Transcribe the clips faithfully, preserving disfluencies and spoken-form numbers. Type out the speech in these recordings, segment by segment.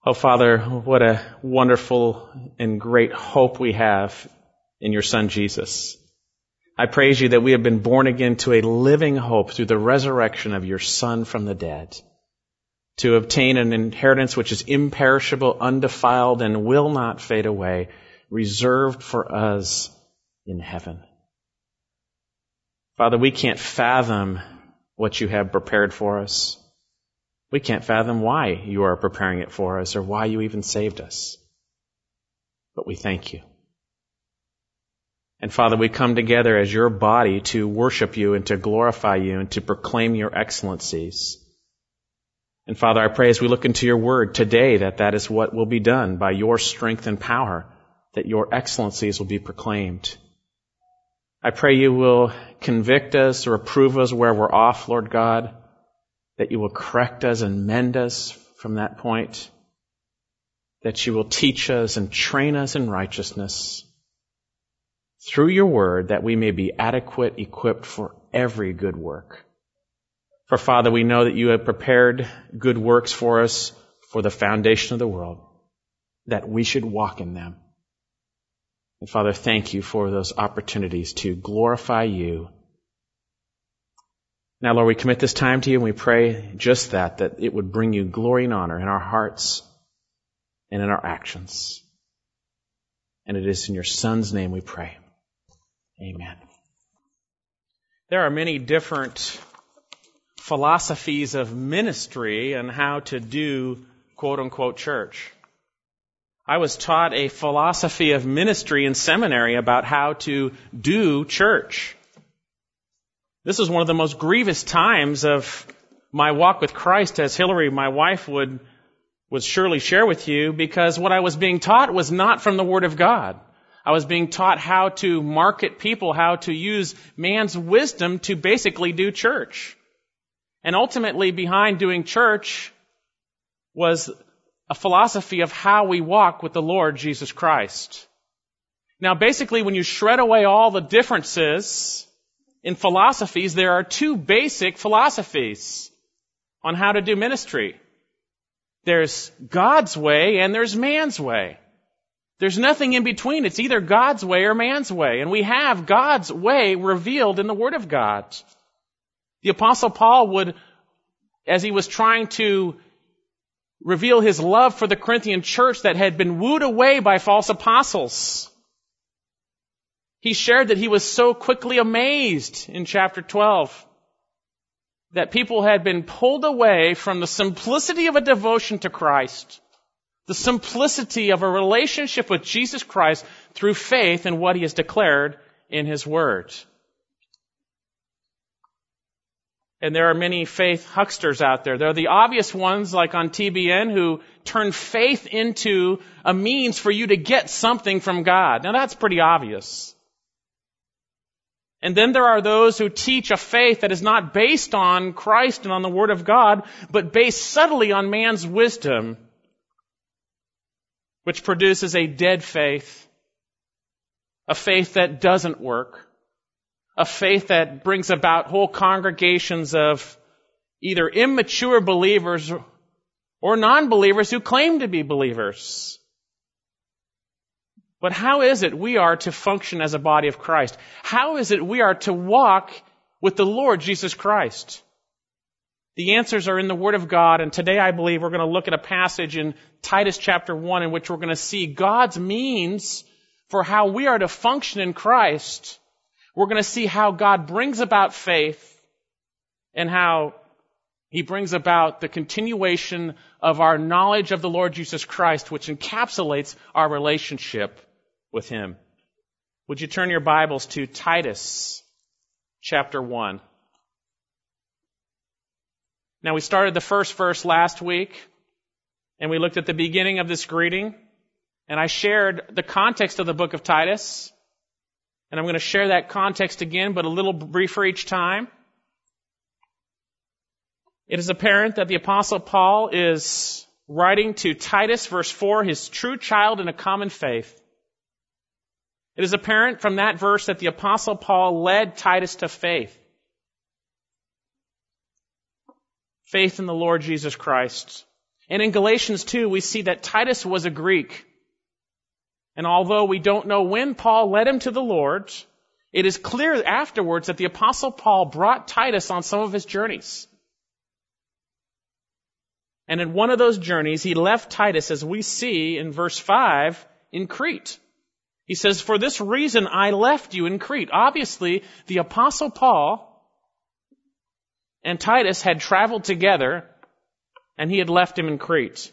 Oh, Father, what a wonderful and great hope we have in your Son, Jesus. I praise you that we have been born again to a living hope through the resurrection of your Son from the dead, to obtain an inheritance which is imperishable, undefiled, and will not fade away, reserved for us in heaven. Father, we can't fathom what you have prepared for us. We can't fathom why you are preparing it for us or why you even saved us. But we thank you. And Father, we come together as your body to worship you and to glorify you and to proclaim your excellencies. And Father, I pray as we look into your word today that that is what will be done by your strength and power, that your excellencies will be proclaimed. I pray you will convict us or reprove us where we're off, Lord God, that you will correct us and mend us from that point, that you will teach us and train us in righteousness through your word, that we may be adequate, equipped for every good work. For Father, we know that you have prepared good works for us for the foundation of the world, that we should walk in them. And Father, thank you for those opportunities to glorify you. Now, Lord, we commit this time to you and we pray just that, that it would bring you glory and honor in our hearts and in our actions. And it is in your Son's name we pray. Amen. There are many different philosophies of ministry and how to do quote-unquote church. I was taught a philosophy of ministry in seminary about how to do church. This was one of the most grievous times of my walk with Christ, as Hillary, my wife, would, would surely share with you, because what I was being taught was not from the Word of God. I was being taught how to market people, how to use man's wisdom to basically do church. And ultimately, behind doing church was a philosophy of how we walk with the Lord Jesus Christ. Now, basically, when you shred away all the differences in philosophies, there are two basic philosophies on how to do ministry. There's God's way and there's man's way. There's nothing in between. It's either God's way or man's way. And we have God's way revealed in the Word of God. The Apostle Paul would, as he was trying to reveal his love for the Corinthian church that had been wooed away by false apostles, he shared that he was so quickly amazed in chapter twelve that people had been pulled away from the simplicity of a devotion to Christ, the simplicity of a relationship with Jesus Christ through faith in what he has declared in his word. And there are many faith hucksters out there. There are the obvious ones, like on T B N, who turn faith into a means for you to get something from God. Now that's pretty obvious. And then there are those who teach a faith that is not based on Christ and on the Word of God, but based subtly on man's wisdom, which produces a dead faith, a faith that doesn't work, a faith that brings about whole congregations of either immature believers or non-believers who claim to be believers. But how is it we are to function as a body of Christ? How is it we are to walk with the Lord Jesus Christ? The answers are in the Word of God, and today I believe we're going to look at a passage in Titus chapter one in which we're going to see God's means for how we are to function in Christ. We're going to see how God brings about faith and how He brings about the continuation of our knowledge of the Lord Jesus Christ, which encapsulates our relationship with Him. Would you turn your Bibles to Titus chapter one? Now, we started the first verse last week, and we looked at the beginning of this greeting, and I shared the context of the book of Titus, and I'm going to share that context again, but a little briefer each time. It is apparent that the Apostle Paul is writing to Titus, verse four, his true child in a common faith. It is apparent from that verse that the Apostle Paul led Titus to faith. Faith in the Lord Jesus Christ. And in Galatians two, we see that Titus was a Greek. And although we don't know when Paul led him to the Lord, it is clear afterwards that the Apostle Paul brought Titus on some of his journeys. And in one of those journeys, he left Titus, as we see in verse five, in Crete. He says, "For this reason I left you in Crete." Obviously, the Apostle Paul and Titus had traveled together, and he had left him in Crete.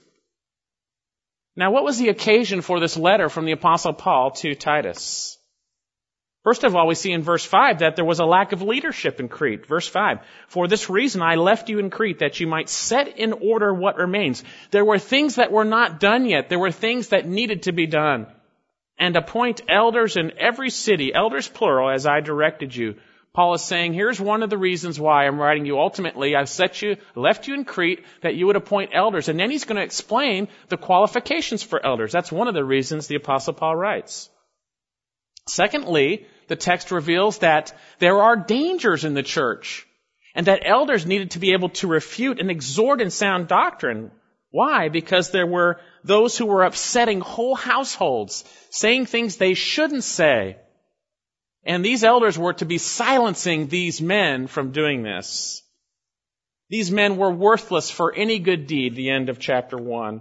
Now, what was the occasion for this letter from the Apostle Paul to Titus? First of all, we see in verse five that there was a lack of leadership in Crete. Verse five, "For this reason I left you in Crete, that you might set in order what remains." There were things that were not done yet. There were things that needed to be done. "And appoint elders in every city," elders plural, "as I directed you." Paul is saying, here's one of the reasons why I'm writing you. Ultimately, I've set you, left you in Crete, that you would appoint elders. And then he's going to explain the qualifications for elders. That's one of the reasons the Apostle Paul writes. Secondly, the text reveals that there are dangers in the church, and that elders needed to be able to refute and exhort in sound doctrine. Why? Because there were those who were upsetting whole households, saying things they shouldn't say. And these elders were to be silencing these men from doing this. These men were worthless for any good deed, the end of chapter one.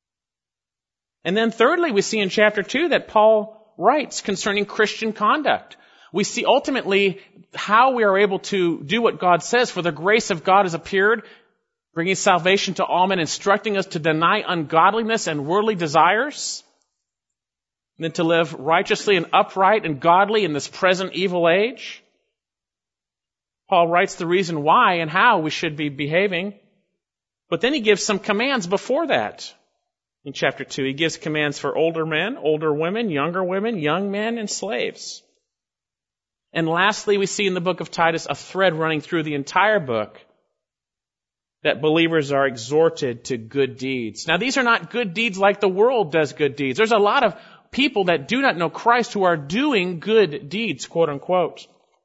And then thirdly, we see in chapter two that Paul writes concerning Christian conduct. We see ultimately how we are able to do what God says. "For the grace of God has appeared, bringing salvation to all men, instructing us to deny ungodliness and worldly desires, and then to live righteously and upright and godly in this present evil age." Paul writes the reason why and how we should be behaving. But then he gives some commands before that. In chapter two, he gives commands for older men, older women, younger women, young men, and slaves. And lastly, we see in the book of Titus a thread running through the entire book, that believers are exhorted to good deeds. Now, these are not good deeds like the world does good deeds. There's a lot of people that do not know Christ who are doing good deeds, quote unquote.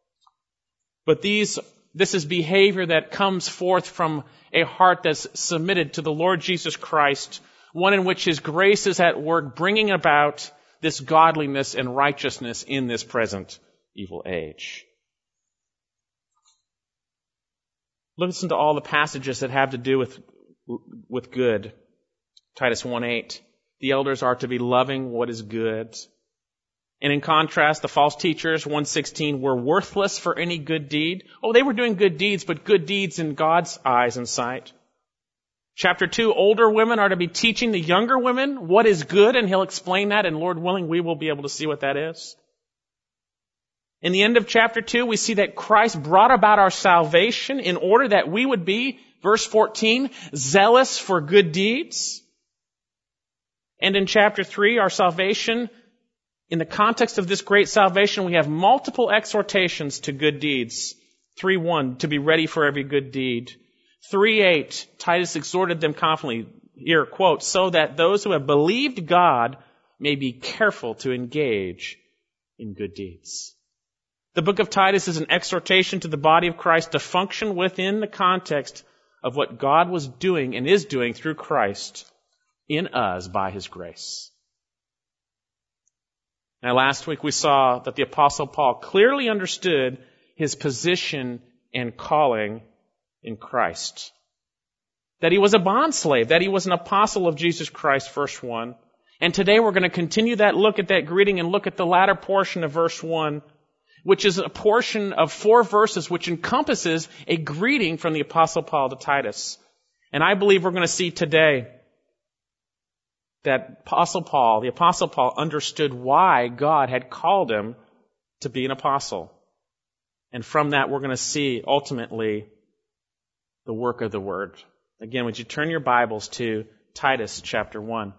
But these, this is behavior that comes forth from a heart that's submitted to the Lord Jesus Christ, one in which His grace is at work, bringing about this godliness and righteousness in this present evil age. Listen to all the passages that have to do with, with good. Titus one eight. The elders are to be loving what is good. And in contrast, the false teachers, one sixteen, were worthless for any good deed. Oh, they were doing good deeds, but good deeds in God's eyes and sight. Chapter two, older women are to be teaching the younger women what is good, and he'll explain that, and Lord willing, we will be able to see what that is. In the end of chapter two, we see that Christ brought about our salvation in order that we would be, verse fourteen, zealous for good deeds. And in chapter three, our salvation, in the context of this great salvation, we have multiple exhortations to good deeds. three one, to be ready for every good deed. three eight, Titus exhorted them confidently, here, quote, so that those who have believed God may be careful to engage in good deeds. The book of Titus is an exhortation to the body of Christ to function within the context of what God was doing and is doing through Christ in us by His grace. Now, last week we saw that the Apostle Paul clearly understood his position and calling in Christ. That he was a bondslave, that he was an apostle of Jesus Christ, verse one. And today we're going to continue that look at that greeting and look at the latter portion of verse one, which is a portion of four verses which encompasses a greeting from the Apostle Paul to Titus. And I believe we're going to see today that Apostle Paul, the Apostle Paul, understood why God had called him to be an apostle. And from that, we're going to see, ultimately, the work of the Word. Again, would you turn your Bibles to Titus chapter one.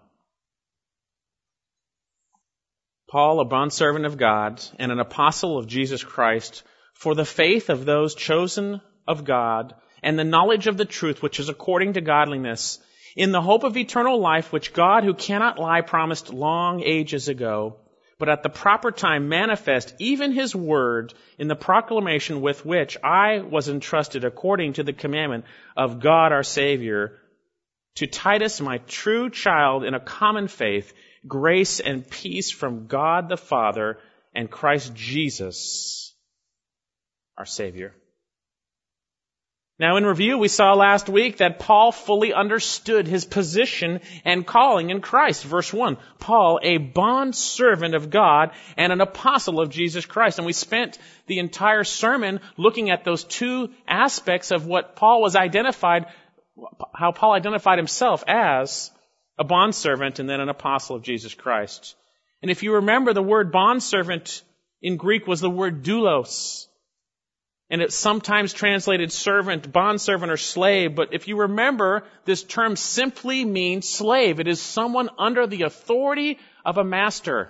Paul, a bondservant of God and an apostle of Jesus Christ, for the faith of those chosen of God and the knowledge of the truth which is according to godliness, in the hope of eternal life, which God, who cannot lie, promised long ages ago, but at the proper time manifest even His word in the proclamation with which I was entrusted according to the commandment of God our Savior, To Titus, my true child in a common faith, grace and peace from God the Father and Christ Jesus, our Savior. Now in review, we saw last week that Paul fully understood his position and calling in Christ. Verse one, Paul, a bondservant of God and an apostle of Jesus Christ. And we spent the entire sermon looking at those two aspects of what Paul was identified, how Paul identified himself as a bondservant and then an apostle of Jesus Christ. And if you remember, the word bondservant in Greek was the word doulos. And it's sometimes translated servant, bondservant, or slave. But if you remember, this term simply means slave. It is someone under the authority of a master.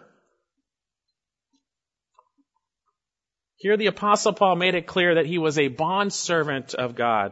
Here the Apostle Paul made it clear that he was a bondservant of God.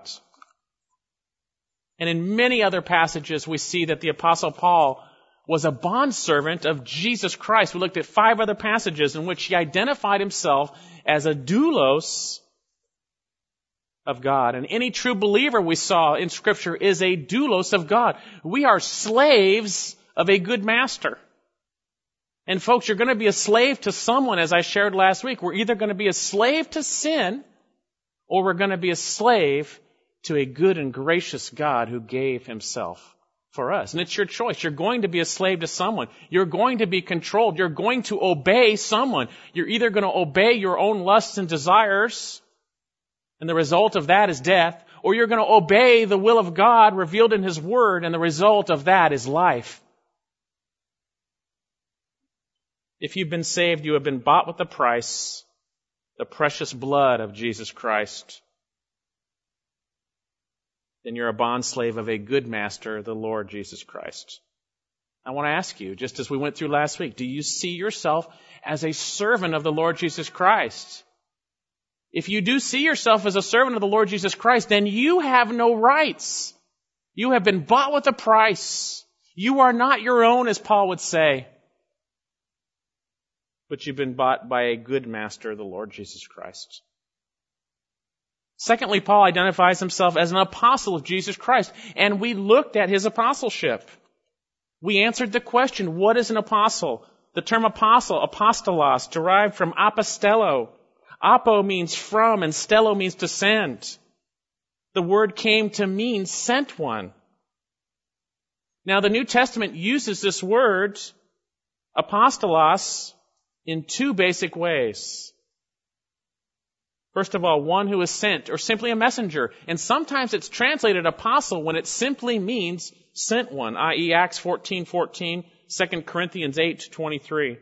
And in many other passages, we see that the Apostle Paul was a bondservant of Jesus Christ. We looked at five other passages in which he identified himself as a doulos of God. And any true believer we saw in Scripture is a doulos of God. We are slaves of a good master. And folks, you're going to be a slave to someone, as I shared last week. We're either going to be a slave to sin, or we're going to be a slave to a good and gracious God who gave himself for us. And it's your choice. You're going to be a slave to someone. You're going to be controlled. You're going to obey someone. You're either going to obey your own lusts and desires, and the result of that is death, or you're going to obey the will of God revealed in His Word, and the result of that is life. If you've been saved, you have been bought with a price, the precious blood of Jesus Christ. Then you're a bondslave of a good master, the Lord Jesus Christ. I want to ask you, just as we went through last week, do you see yourself as a servant of the Lord Jesus Christ? If you do see yourself as a servant of the Lord Jesus Christ, then you have no rights. You have been bought with a price. You are not your own, as Paul would say. But you've been bought by a good master, the Lord Jesus Christ. Secondly, Paul identifies himself as an apostle of Jesus Christ, and we looked at his apostleship. We answered the question, what is an apostle? The term apostle, apostolos, derived from apostello. Apo means from, and stello means to send. The word came to mean sent one. Now, the New Testament uses this word, apostolos, in two basic ways. First of all, one who is sent, or simply a messenger. And sometimes it's translated apostle when it simply means sent one, that is. Acts fourteen fourteen, Second Corinthians eight twenty-three.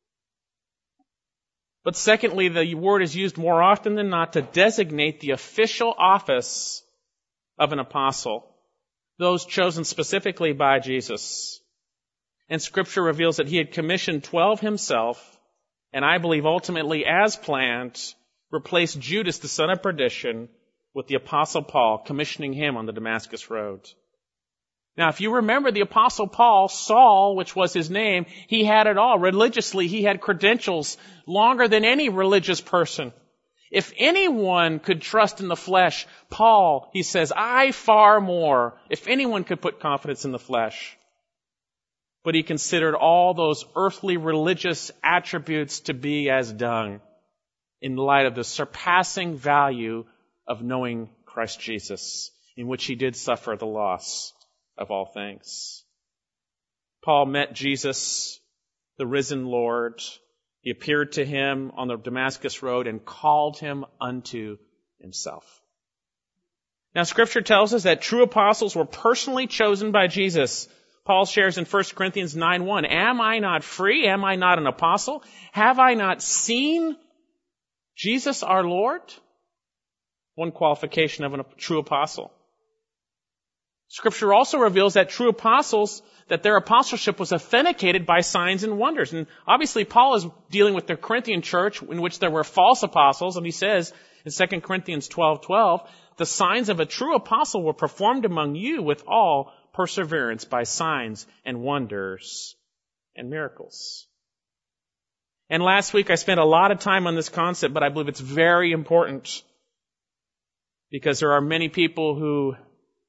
But secondly, the word is used more often than not to designate the official office of an apostle, those chosen specifically by Jesus. And Scripture reveals that he had commissioned twelve himself, and I believe ultimately, as planned, replaced Judas, the son of perdition, with the Apostle Paul, commissioning him on the Damascus road. Now, if you remember the Apostle Paul, Saul, which was his name, he had it all. Religiously, he had credentials longer than any religious person. If anyone could trust in the flesh, Paul, he says, I far more. If anyone could put confidence in the flesh. But he considered all those earthly religious attributes to be as dung in light of the surpassing value of knowing Christ Jesus, in which he did suffer the loss of all things. Paul met Jesus, the risen Lord. He appeared to him on the Damascus road and called him unto himself. Now, Scripture tells us that true apostles were personally chosen by Jesus. Paul shares in First Corinthians nine one, Am I not free? Am I not an apostle? Have I not seen Jesus our Lord? One qualification of a true apostle. Scripture also reveals that true apostles, that their apostleship was authenticated by signs and wonders. And obviously Paul is dealing with the Corinthian church in which there were false apostles. And he says in Second Corinthians twelve twelve, the signs of a true apostle were performed among you with all perseverance by signs and wonders and miracles. And last week I spent a lot of time on this concept, but I believe it's very important because there are many people who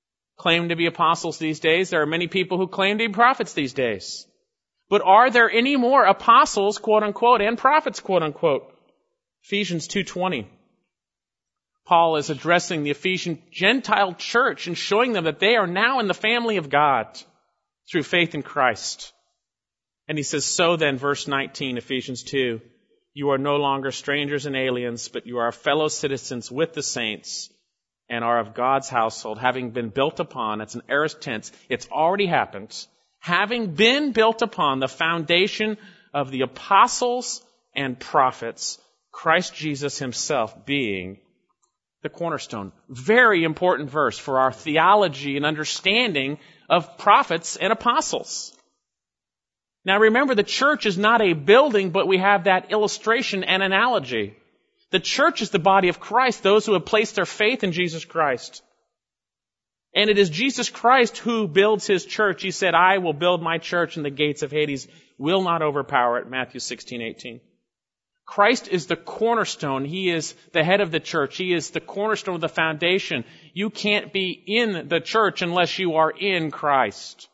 claim to be apostles these days. There are many people who claim to be prophets these days. But are there any more apostles, quote unquote, and prophets, quote unquote? Ephesians two twenty. Paul is addressing the Ephesian Gentile church and showing them that they are now in the family of God through faith in Christ. And he says, so then, verse nineteen, Ephesians two, you are no longer strangers and aliens, but you are fellow citizens with the saints and are of God's household, having been built upon, it's an aorist tense, it's already happened, having been built upon the foundation of the apostles and prophets, Christ Jesus himself being the cornerstone. Very important verse for our theology and understanding of prophets and apostles. Now remember, the church is not a building, but we have that illustration and analogy. The church is the body of Christ, those who have placed their faith in Jesus Christ. And it is Jesus Christ who builds his church. He said, I will build my church and the gates of Hades will not overpower it, Matthew sixteen eighteen. Christ is the cornerstone. He is the head of the church. He is the cornerstone of the foundation. You can't be in the church unless you are in Christ.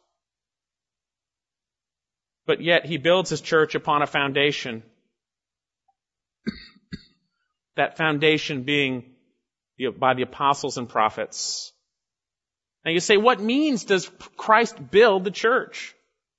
But yet he builds his church upon a foundation. That foundation being by the apostles and prophets. Now you say, what means does Christ build the church?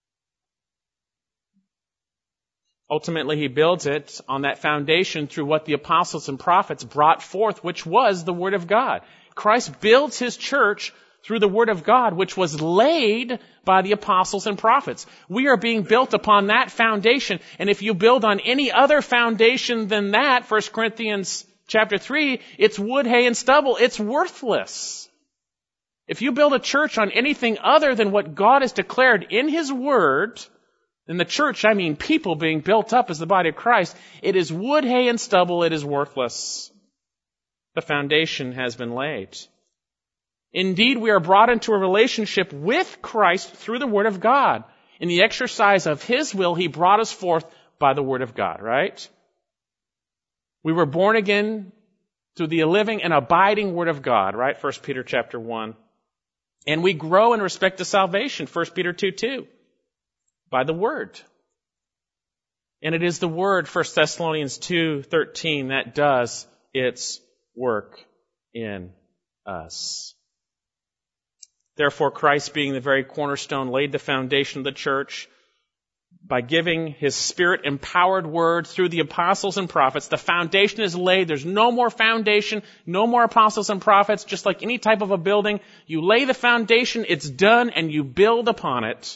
Ultimately, he builds it on that foundation through what the apostles and prophets brought forth, which was the Word of God. Christ builds his church through the Word of God, which was laid by the apostles and prophets. We are being built upon that foundation, and if you build on any other foundation than that, First Corinthians chapter three, it's wood, hay, and stubble. It's worthless. If you build a church on anything other than what God has declared in his Word, in the church, I mean people being built up as the body of Christ, it is wood, hay, and stubble. It is worthless. The foundation has been laid. Indeed, we are brought into a relationship with Christ through the Word of God. In the exercise of his will, he brought us forth by the Word of God, right? We were born again through the living and abiding Word of God, right? First Peter chapter one. And we grow in respect to salvation, First Peter two two. By the Word. And it is the Word, First Thessalonians two thirteen, that does its work in us. Therefore, Christ, being the very cornerstone, laid the foundation of the church by giving his Spirit-empowered Word through the apostles and prophets. The foundation is laid. There's no more foundation, no more apostles and prophets. Just like any type of a building, you lay the foundation, it's done, and you build upon it.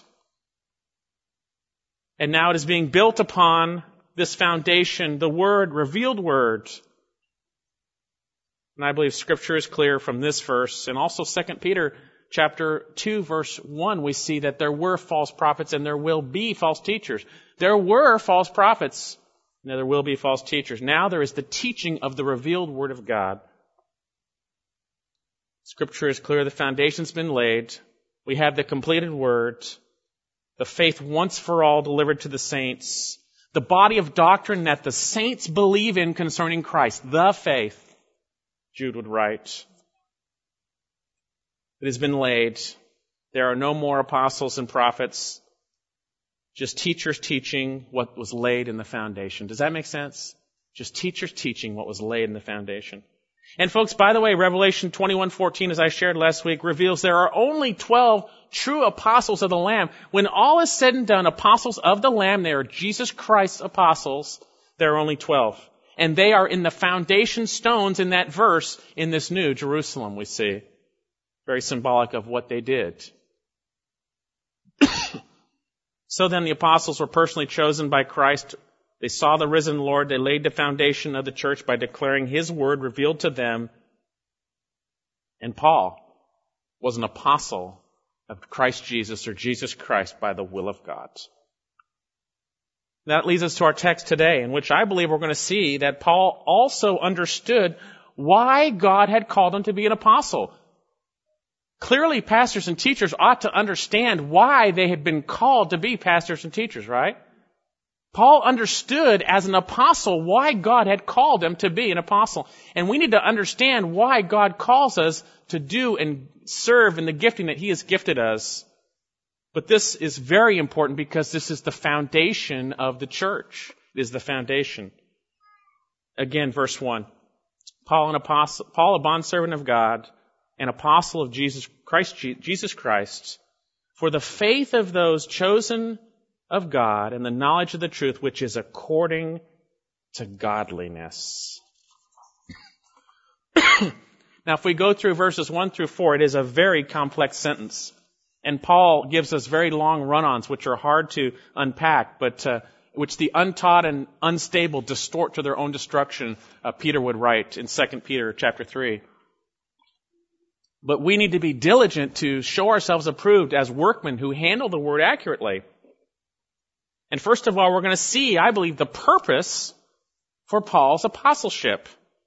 And now it is being built upon this foundation, the Word, revealed Word. And I believe Scripture is clear from this verse. And also Second Peter chapter two, verse one, we see that there were false prophets and there will be false teachers. There were false prophets and there will be false teachers. Now there is the teaching of the revealed Word of God. Scripture is clear. The foundation's been laid. We have the completed Word. The faith once for all delivered to the saints. The body of doctrine that the saints believe in concerning Christ. The faith, Jude would write. It has been laid. There are no more apostles and prophets. Just teachers teaching what was laid in the foundation. Does that make sense? Just teachers teaching what was laid in the foundation. And folks, by the way, Revelation twenty-one fourteen, as I shared last week, reveals there are only twelve true apostles of the Lamb. When all is said and done, apostles of the Lamb, they are Jesus Christ's apostles. There are only twelve. And they are in the foundation stones in that verse in this new Jerusalem, we see. Very symbolic of what they did. So then the apostles were personally chosen by Christ. They saw the risen Lord. They laid the foundation of the church by declaring his word revealed to them. And Paul was an apostle of Christ Jesus, or Jesus Christ, by the will of God. That leads us to our text today, in which I believe we're going to see that Paul also understood why God had called him to be an apostle. Clearly, pastors and teachers ought to understand why they had been called to be pastors and teachers, right? Paul understood as an apostle why God had called him to be an apostle. And we need to understand why God calls us to do and serve in the gifting that he has gifted us. But this is very important because this is the foundation of the church. It is the foundation. Again, verse one. Paul, an apostle, Paul, a bondservant of God, an apostle of Jesus Christ, Jesus Christ, for the faith of those chosen of God and the knowledge of the truth, which is according to godliness. Now, if we go through verses one through four, it is a very complex sentence. And Paul gives us very long run-ons, which are hard to unpack, but uh, which the untaught and unstable distort to their own destruction, uh, Peter would write in Second Peter chapter three. But we need to be diligent to show ourselves approved as workmen who handle the word accurately. And first of all, we're going to see, I believe, the purpose for Paul's apostleship.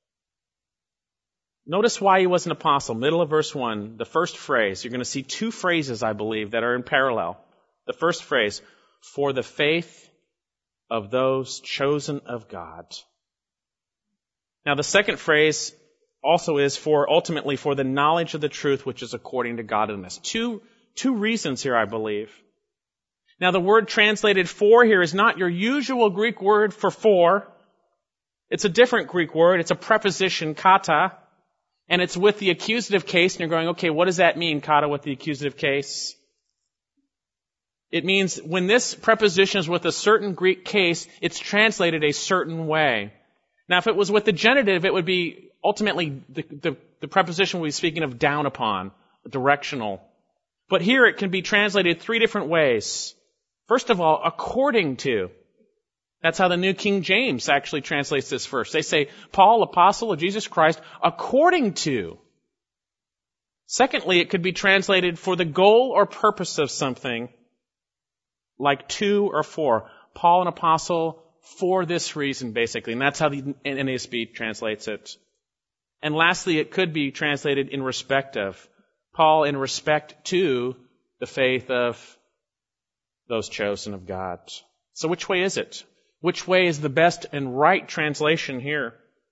Notice why he was an apostle. Middle of verse one, the first phrase. You're going to see two phrases, I believe, that are in parallel. The first phrase, for the faith of those chosen of God. Now, the second phrase also is for, ultimately, for the knowledge of the truth, which is according to godliness. Two, two reasons here, I believe. Now, the word translated for here is not your usual Greek word for for. It's a different Greek word. It's a preposition, kata. And it's with the accusative case, and you're going, okay, what does that mean, kata, with the accusative case? It means when this preposition is with a certain Greek case, it's translated a certain way. Now, if it was with the genitive, it would be ultimately the, the, the preposition we'll be speaking of down upon, directional. But here it can be translated three different ways. First of all, according to. That's how the New King James actually translates this verse. They say, Paul, apostle of Jesus Christ, according to. Secondly, it could be translated for the goal or purpose of something, like to or for. Paul, an apostle, for this reason, basically. And that's how the N A S B translates it. And lastly, it could be translated in respect of. Paul, in respect to the faith of those chosen of God. So which way is it? Which way is the best and right translation here?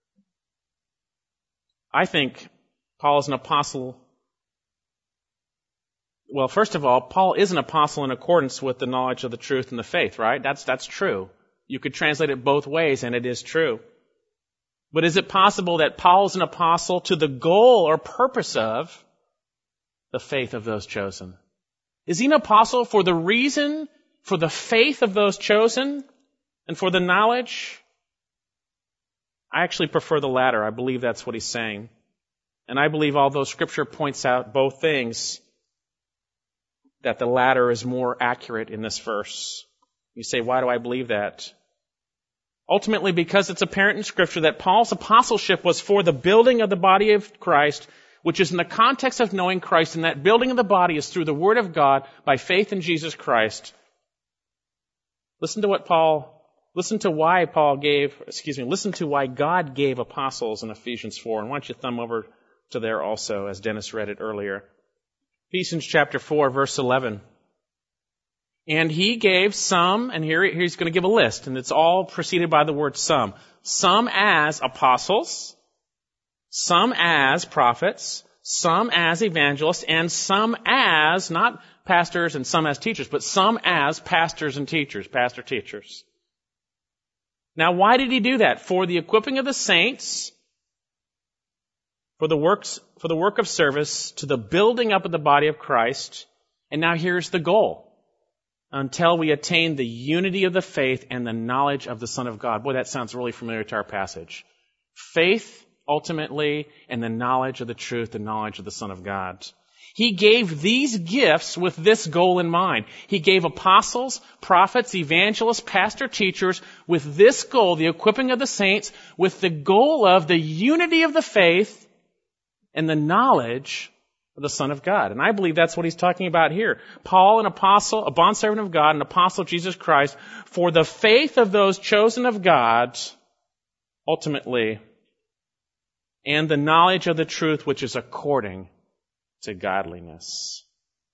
I think Paul is an apostle. Well, first of all, Paul is an apostle in accordance with the knowledge of the truth and the faith, right? That's, that's true. You could translate it both ways, and it is true. But is it possible that Paul is an apostle to the goal or purpose of the faith of those chosen? Is he an apostle for the reason, for the faith of those chosen? And for the knowledge? I actually prefer the latter. I believe that's what he's saying. And I believe, although Scripture points out both things, that the latter is more accurate in this verse. You say, why do I believe that? Ultimately, because it's apparent in Scripture that Paul's apostleship was for the building of the body of Christ, which is in the context of knowing Christ, and that building of the body is through the Word of God by faith in Jesus Christ. Listen to what Paul Listen to why Paul gave, excuse me, listen to why God gave apostles in Ephesians four. And why don't you thumb over to there also, as Dennis read it earlier. Ephesians chapter four, verse eleven. And he gave some, and here he's going to give a list, and it's all preceded by the word some. Some as apostles, some as prophets, some as evangelists, and some as, not pastors and some as teachers, but some as pastors and teachers, pastor teachers. Now, why did he do that? For the equipping of the saints, for the works, for the work of service, to the building up of the body of Christ. And now here's the goal. Until we attain the unity of the faith and the knowledge of the Son of God. Boy, that sounds really familiar to our passage. Faith, ultimately, and the knowledge of the truth, the knowledge of the Son of God. He gave these gifts with this goal in mind. He gave apostles, prophets, evangelists, pastor, teachers with this goal, the equipping of the saints, with the goal of the unity of the faith and the knowledge of the Son of God. And I believe that's what he's talking about here. Paul, an apostle, a bondservant of God, an apostle of Jesus Christ, for the faith of those chosen of God, ultimately, and the knowledge of the truth which is according to godliness.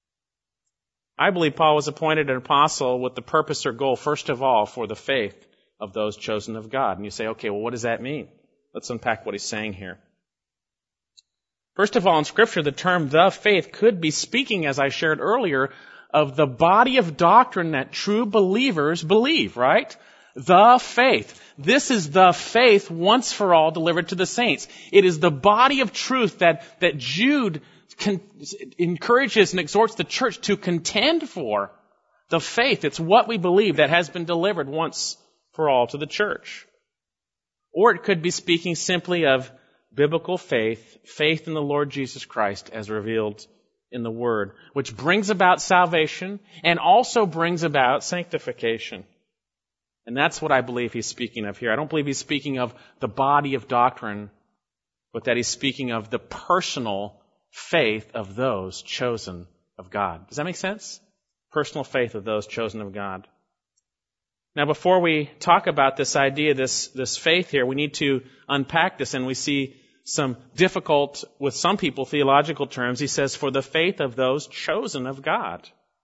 I believe Paul was appointed an apostle with the purpose or goal, first of all, for the faith of those chosen of God. And you say, okay, well, what does that mean? Let's unpack what he's saying here. First of all, in Scripture, the term the faith could be speaking, as I shared earlier, of the body of doctrine that true believers believe, right? The faith. This is the faith once for all delivered to the saints. It is the body of truth that, that Jude con- encourages and exhorts the church to contend for. The faith. It's what we believe that has been delivered once for all to the church. Or it could be speaking simply of biblical faith, faith in the Lord Jesus Christ as revealed in the Word, which brings about salvation and also brings about sanctification. And that's what I believe he's speaking of here. I don't believe he's speaking of the body of doctrine, but that he's speaking of the personal faith of those chosen of God. Does that make sense? Personal faith of those chosen of God. Now, before we talk about this idea, this, this faith here, we need to unpack this, and we see some difficult, with some people, theological terms. He says, for the faith of those chosen of God.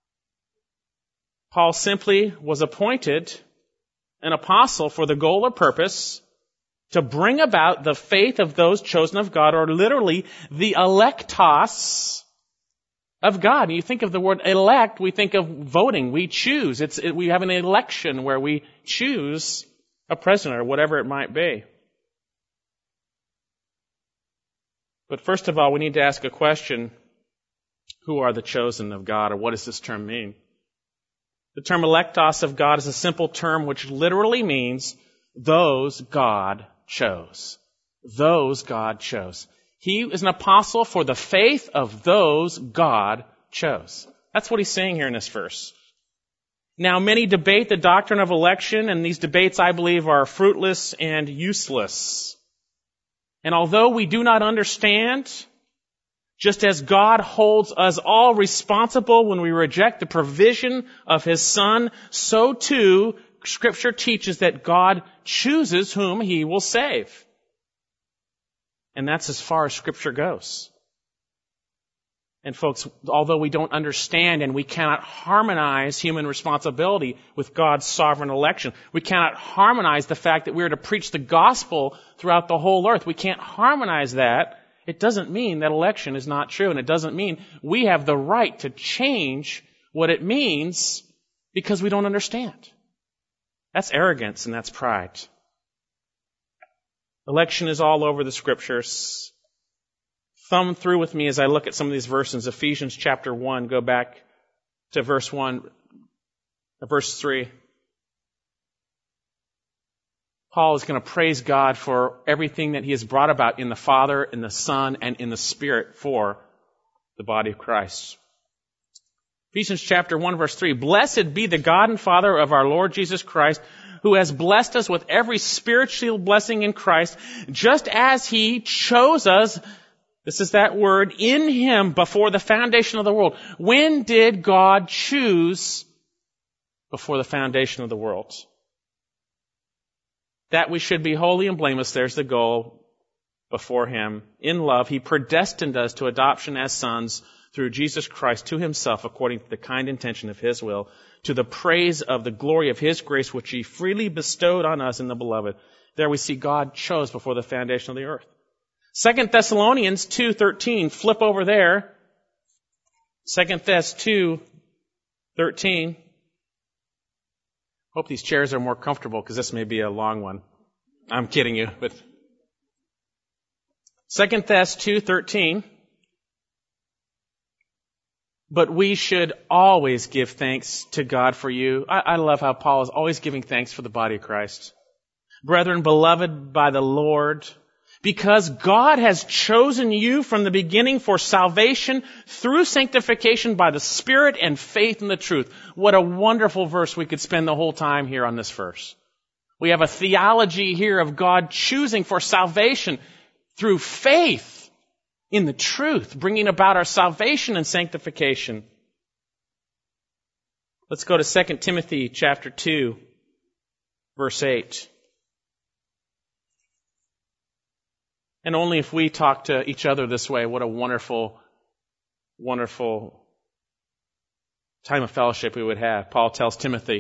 Paul simply was appointed an apostle for the goal or purpose to bring about the faith of those chosen of God, or literally the electos of God. And you think of the word elect, we think of voting. We choose. It's, it, we have an election where we choose a president or whatever it might be. But first of all, we need to ask a question. Who are the chosen of God, or what does this term mean? The term electos of God is a simple term which literally means those God chose. Those God chose. He is an apostle for the faith of those God chose. That's what he's saying here in this verse. Now, many debate the doctrine of election, and these debates, I believe, are fruitless and useless. And although we do not understand, just as God holds us all responsible when we reject the provision of His Son, so too Scripture teaches that God chooses whom He will save. And that's as far as Scripture goes. And folks, although we don't understand and we cannot harmonize human responsibility with God's sovereign election, we cannot harmonize the fact that we're to preach the gospel throughout the whole earth. We can't harmonize that. It doesn't mean that election is not true, and it doesn't mean we have the right to change what it means because we don't understand. That's arrogance and that's pride. Election is all over the Scriptures. Thumb through with me as I look at some of these verses. Ephesians chapter one, go back to verse one, verse three. Paul is going to praise God for everything that He has brought about in the Father, in the Son, and in the Spirit for the body of Christ. Ephesians chapter one, verse three. Blessed be the God and Father of our Lord Jesus Christ, who has blessed us with every spiritual blessing in Christ, just as He chose us, this is that word, in Him before the foundation of the world. When did God choose before the foundation of the world? That we should be holy and blameless, there's the goal, before Him. In love, He predestined us to adoption as sons through Jesus Christ to Himself, according to the kind intention of His will, to the praise of the glory of His grace, which He freely bestowed on us in the Beloved. There we see God chose before the foundation of the earth. Second Thessalonians two thirteen, flip over there. Second Thess two thirteen. Hope these chairs are more comfortable because this may be a long one. I'm kidding you, but Second Thess two thirteen. But we should always give thanks to God for you. I, I love how Paul is always giving thanks for the body of Christ. Brethren, beloved by the Lord, because God has chosen you from the beginning for salvation through sanctification by the Spirit and faith in the truth. What a wonderful verse. We could spend the whole time here on this verse. We have a theology here of God choosing for salvation through faith in the truth, bringing about our salvation and sanctification. Let's go to Second Timothy chapter two, verse eight. And only if we talk to each other this way, what a wonderful, wonderful time of fellowship we would have. Paul tells Timothy,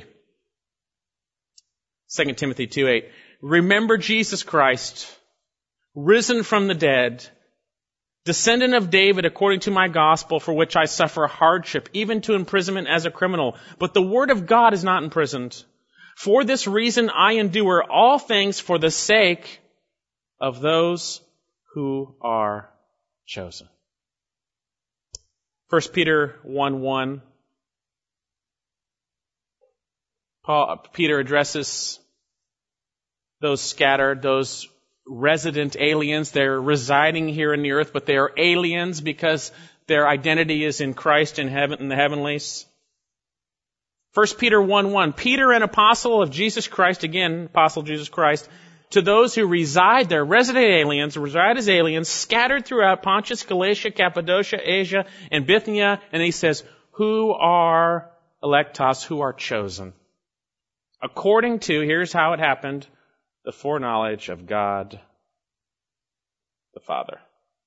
Second Timothy two eight, remember Jesus Christ, risen from the dead, descendant of David according to my gospel, for which I suffer hardship, even to imprisonment as a criminal. But the word of God is not imprisoned. For this reason I endure all things for the sake of those who are chosen. First Peter one one. Paul, Peter addresses those scattered, those resident aliens. They're residing here in the earth, but they are aliens because their identity is in Christ in heaven, in the heavenlies. First Peter one one. Peter, an apostle of Jesus Christ, again, apostle of Jesus Christ, to those who reside there, resident aliens, reside as aliens, scattered throughout Pontus, Galatia, Cappadocia, Asia, and Bithynia. And he says, who are electos, who are chosen. According to, here's how it happened, the foreknowledge of God the Father.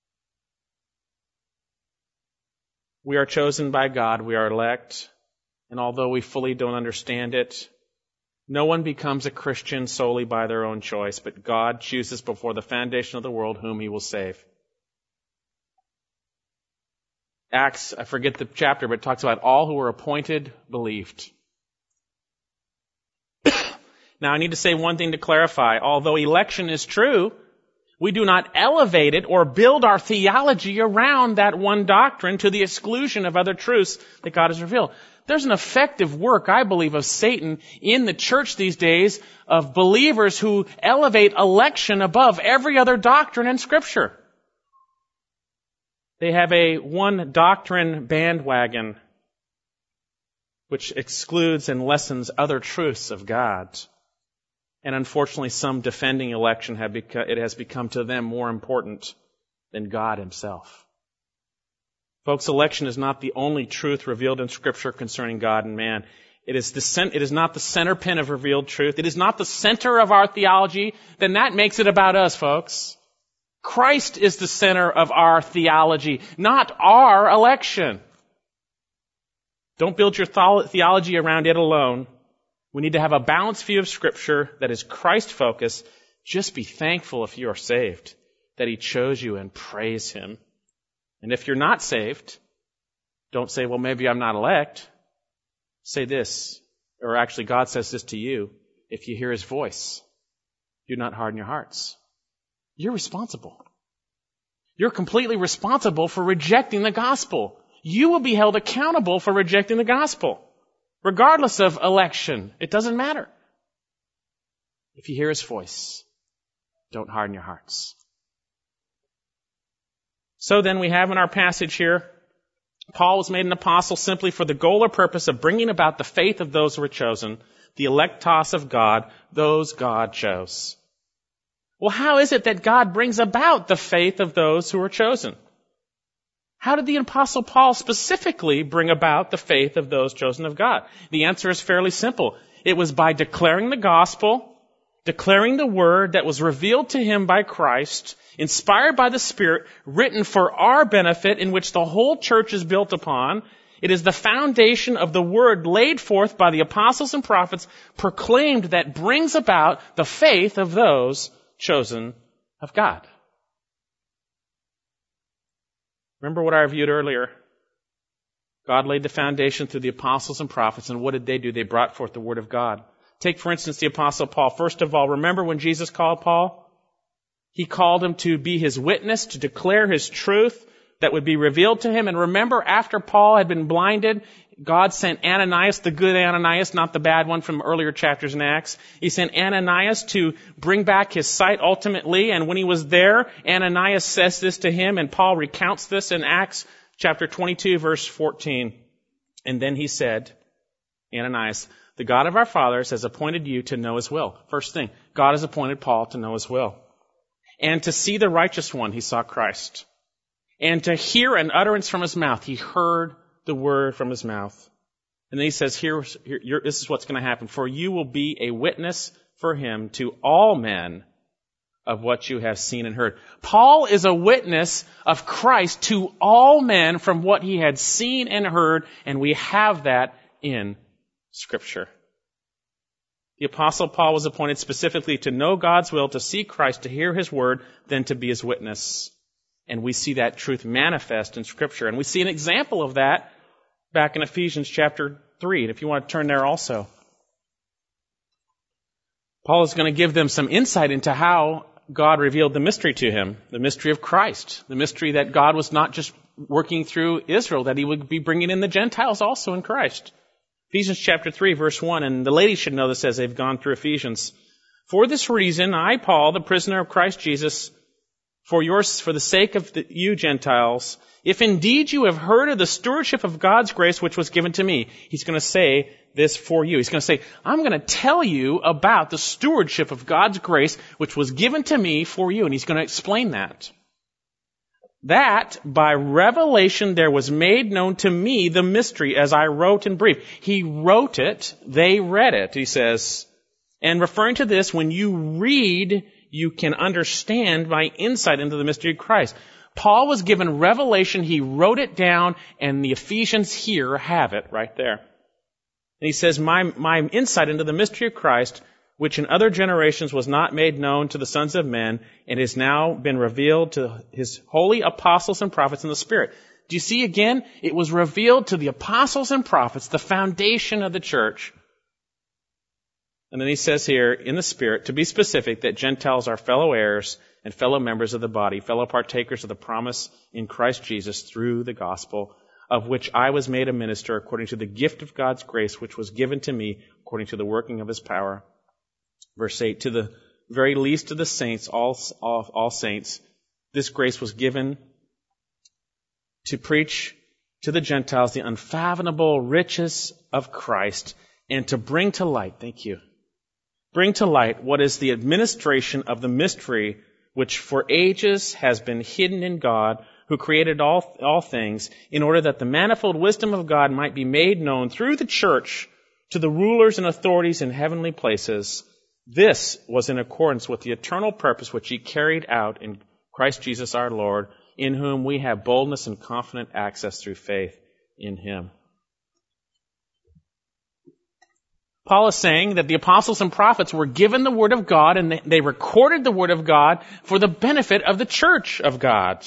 We are chosen by God. We are elect. And although we fully don't understand it, no one becomes a Christian solely by their own choice, but God chooses before the foundation of the world whom He will save. Acts, I forget the chapter, but it talks about all who were appointed believed. Now, I need to say one thing to clarify. Although election is true, we do not elevate it or build our theology around that one doctrine to the exclusion of other truths that God has revealed. There's an effective work, I believe, of Satan in the church these days of believers who elevate election above every other doctrine in Scripture. They have a one doctrine bandwagon which excludes and lessens other truths of God. And unfortunately, some defending election have become, it has become to them more important than God Himself. Folks, election is not the only truth revealed in Scripture concerning God and man. It is the cent- it is not the center pin of revealed truth. It is not the center of our theology. Then that makes it about us, folks. Christ is the center of our theology, not our election. Don't build your theology around it alone. We need to have a balanced view of Scripture that is Christ-focused. Just be thankful if you are saved, that He chose you, and praise Him. And if you're not saved, don't say, well, maybe I'm not elect. Say this, or actually God says this to you. If you hear His voice, do not harden your hearts. You're responsible. You're completely responsible for rejecting the gospel. You will be held accountable for rejecting the gospel. Regardless of election, it doesn't matter. If you hear His voice, don't harden your hearts. So then we have in our passage here, Paul was made an apostle simply for the goal or purpose of bringing about the faith of those who were chosen, the electos of God, those God chose. Well, how is it that God brings about the faith of those who are chosen? How did the Apostle Paul specifically bring about the faith of those chosen of God? The answer is fairly simple. It was by declaring the gospel, declaring the word that was revealed to him by Christ, inspired by the Spirit, written for our benefit, in which the whole church is built upon. It is the foundation of the word laid forth by the apostles and prophets, proclaimed, that brings about the faith of those chosen of God. Remember what I reviewed earlier. God laid the foundation through the apostles and prophets, and what did they do? They brought forth the word of God. Take, for instance, the apostle Paul. First of all, remember when Jesus called Paul? He called him to be his witness, to declare his truth that would be revealed to him. And remember, after Paul had been blinded, God sent Ananias, the good Ananias, not the bad one from earlier chapters in Acts. He sent Ananias to bring back his sight ultimately. And when he was there, Ananias says this to him, and Paul recounts this in Acts chapter twenty-two, verse fourteen. And then he said, Ananias, the God of our fathers has appointed you to know His will. First thing, God has appointed Paul to know His will. And to see the righteous one, he saw Christ. And to hear an utterance from His mouth, he heard the word from His mouth. And then he says, here, here this is what's going to happen. For you will be a witness for Him to all men of what you have seen and heard. Paul is a witness of Christ to all men from what he had seen and heard, and we have that in Scripture. The Apostle Paul was appointed specifically to know God's will, to see Christ, to hear His word, then to be His witness. And we see that truth manifest in Scripture. And we see an example of that back in Ephesians chapter three. And if you want to turn there also. Paul is going to give them some insight into how God revealed the mystery to him, the mystery of Christ, the mystery that God was not just working through Israel, that he would be bringing in the Gentiles also in Christ. Ephesians chapter three, verse one, and the ladies should know this as they've gone through Ephesians. For this reason, I, Paul, the prisoner of Christ Jesus, for yours, for the sake of the, you Gentiles, if indeed you have heard of the stewardship of God's grace which was given to me. He's going to say this for you. He's going to say, I'm going to tell you about the stewardship of God's grace which was given to me for you. And he's going to explain that. That by revelation there was made known to me the mystery as I wrote in brief. He wrote it, they read it, he says. And referring to this, when you read, you can understand my insight into the mystery of Christ. Paul was given revelation, he wrote it down, and the Ephesians here have it right there. And he says, my, my insight into the mystery of Christ, which in other generations was not made known to the sons of men, and has now been revealed to his holy apostles and prophets in the Spirit. Do you see again? It was revealed to the apostles and prophets, the foundation of the church. And then he says here, in the Spirit, to be specific, that Gentiles are fellow heirs and fellow members of the body, fellow partakers of the promise in Christ Jesus through the gospel, of which I was made a minister according to the gift of God's grace, which was given to me according to the working of his power. Verse eight, to the very least of the saints, all, all, all saints, this grace was given to preach to the Gentiles the unfathomable riches of Christ and to bring to light, thank you, bring to light what is the administration of the mystery which for ages has been hidden in God, who created all, all things, in order that the manifold wisdom of God might be made known through the church to the rulers and authorities in heavenly places. This was in accordance with the eternal purpose which he carried out in Christ Jesus our Lord, in whom we have boldness and confident access through faith in him. Paul is saying that the apostles and prophets were given the Word of God and they, they recorded the Word of God for the benefit of the church of God.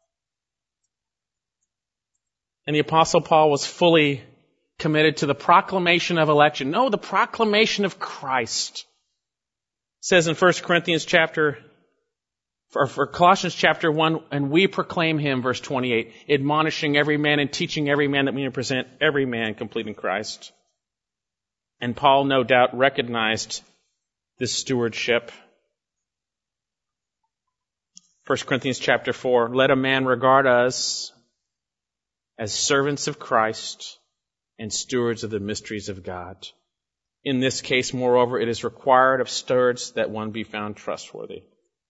And the apostle Paul was fully committed to the proclamation of election. No, the proclamation of Christ. It says in First Corinthians chapter, or for Colossians chapter one, and we proclaim him, verse twenty-eight, admonishing every man and teaching every man that we may present every man complete in Christ. And Paul, no doubt, recognized this stewardship. First Corinthians chapter four, let a man regard us as servants of Christ and stewards of the mysteries of God. In this case, moreover, it is required of stewards that one be found trustworthy.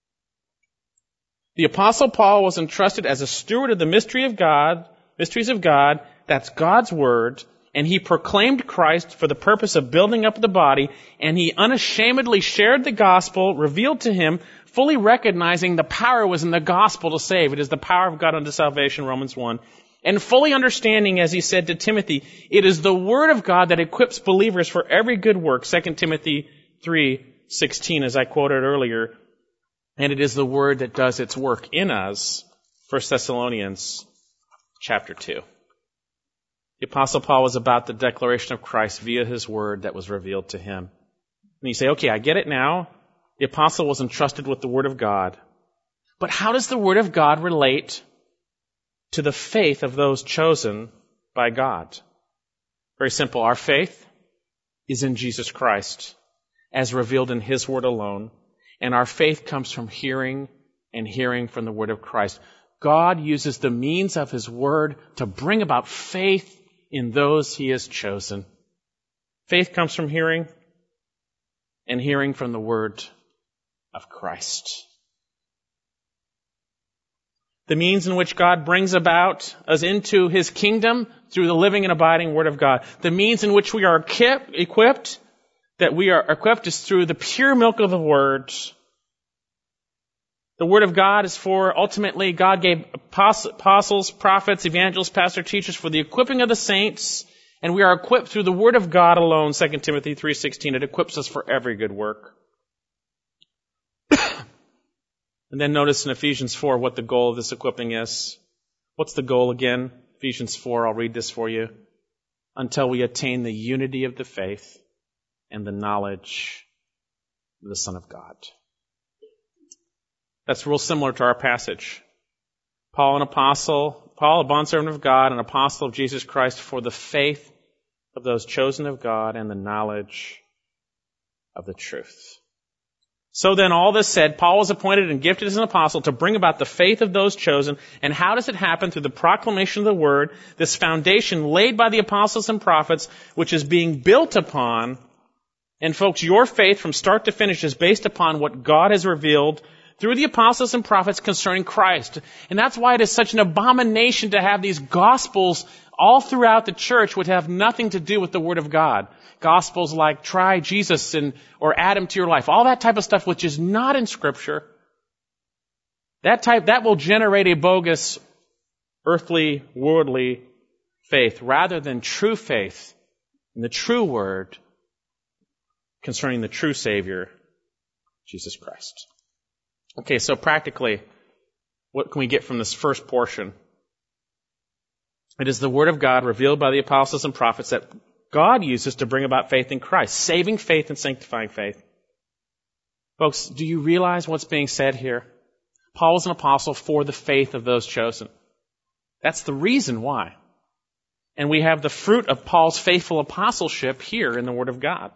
The Apostle Paul was entrusted as a steward of the mystery of God, mysteries of God, that's God's Word, and he proclaimed Christ for the purpose of building up the body, and he unashamedly shared the gospel revealed to him, fully recognizing the power was in the gospel to save. It is the power of God unto salvation, Romans one. And fully understanding, as he said to Timothy, it is the Word of God that equips believers for every good work, Second Timothy three sixteen, as I quoted earlier. And it is the Word that does its work in us, First Thessalonians chapter two. The Apostle Paul was about the declaration of Christ via his Word that was revealed to him. And you say, okay, I get it now. The Apostle was entrusted with the Word of God. But how does the Word of God relate to the faith of those chosen by God? Very simple. Our faith is in Jesus Christ, as revealed in his Word alone. And our faith comes from hearing and hearing from the Word of Christ. God uses the means of his Word to bring about faith in those he has chosen. Faith comes from hearing, and hearing from the Word of Christ. The means in which God brings about us into his kingdom through the living and abiding Word of God. The means in which we are equipped, that we are equipped is through the pure milk of the Word. The Word of God is for, ultimately, God gave apostles, prophets, evangelists, pastors, teachers for the equipping of the saints, and we are equipped through the Word of God alone, Second Timothy three sixteen. It equips us for every good work. And then notice in Ephesians four what the goal of this equipping is. What's the goal again? Ephesians four, I'll read this for you. Until we attain the unity of the faith and the knowledge of the Son of God. That's real similar to our passage. Paul, an apostle, Paul, a bondservant of God, an apostle of Jesus Christ, for the faith of those chosen of God and the knowledge of the truth. So then, all this said, Paul was appointed and gifted as an apostle to bring about the faith of those chosen. And how does it happen? Through the proclamation of the word, this foundation laid by the apostles and prophets, which is being built upon. And folks, your faith from start to finish is based upon what God has revealed through the apostles and prophets concerning Christ. And that's why it is such an abomination to have these gospels all throughout the church which have nothing to do with the Word of God. Gospels like try Jesus and or add him to your life. All that type of stuff which is not in Scripture. That type, that will generate a bogus, earthly, worldly faith rather than true faith in the true Word concerning the true Savior, Jesus Christ. Okay, so practically, what can we get from this first portion? It is the Word of God revealed by the apostles and prophets that God uses to bring about faith in Christ, saving faith and sanctifying faith. Folks, do you realize what's being said here? Paul was an apostle for the faith of those chosen. That's the reason why. And we have the fruit of Paul's faithful apostleship here in the Word of God.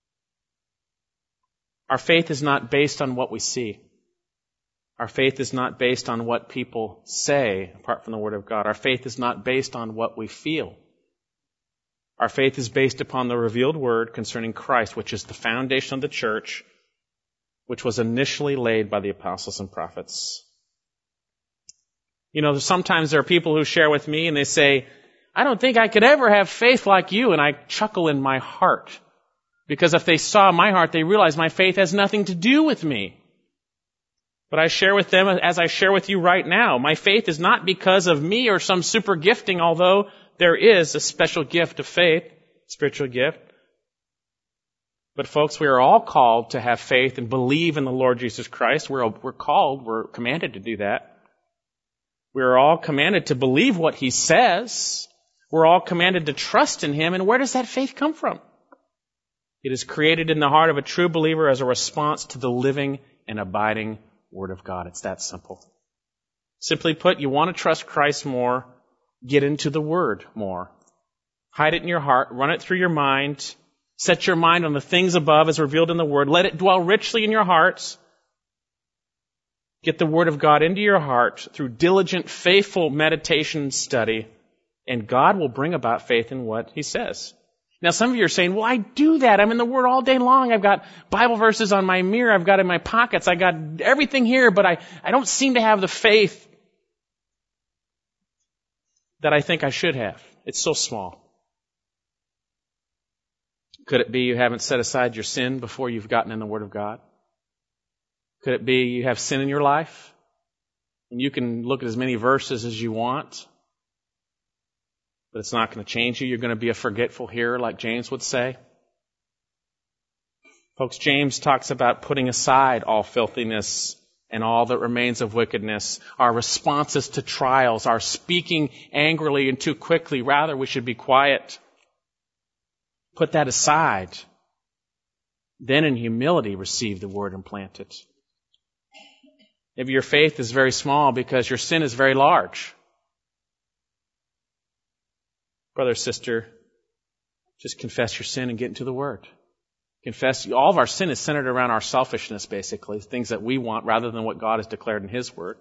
Our faith is not based on what we see. Our faith is not based on what people say, apart from the Word of God. Our faith is not based on what we feel. Our faith is based upon the revealed Word concerning Christ, which is the foundation of the church, which was initially laid by the apostles and prophets. You know, sometimes there are people who share with me and they say, I don't think I could ever have faith like you, and I chuckle in my heart. Because if they saw my heart, they realize my faith has nothing to do with me. But I share with them, as I share with you right now, my faith is not because of me or some super gifting, although there is a special gift of faith, spiritual gift. But folks, we are all called to have faith and believe in the Lord Jesus Christ. We're, we're called, we're commanded to do that. We are all commanded to believe what He says. We're all commanded to trust in Him. And where does that faith come from? It is created in the heart of a true believer as a response to the living and abiding Word of God. It's that simple. Simply put, you want to trust Christ more, get into the Word more. Hide it in your heart, run it through your mind, set your mind on the things above as revealed in the Word, let it dwell richly in your hearts. Get the Word of God into your heart through diligent, faithful meditation and study, and God will bring about faith in what He says. Now, some of you are saying, well, I do that. I'm in the Word all day long. I've got Bible verses on my mirror. I've got it in my pockets. I got everything here, but I, I don't seem to have the faith that I think I should have. It's so small. Could it be you haven't set aside your sin before you've gotten in the Word of God? Could it be you have sin in your life? And you can look at as many verses as you want, but it's not going to change you. You're going to be a forgetful hearer, like James would say. Folks, James talks about putting aside all filthiness and all that remains of wickedness, our responses to trials, our speaking angrily and too quickly. Rather, we should be quiet. Put that aside. Then in humility receive the Word and plant it. Maybe your faith is very small because your sin is very large. Brother, sister, just confess your sin and get into the Word. Confess, all of our sin is centered around our selfishness, basically, things that we want rather than what God has declared in His Word.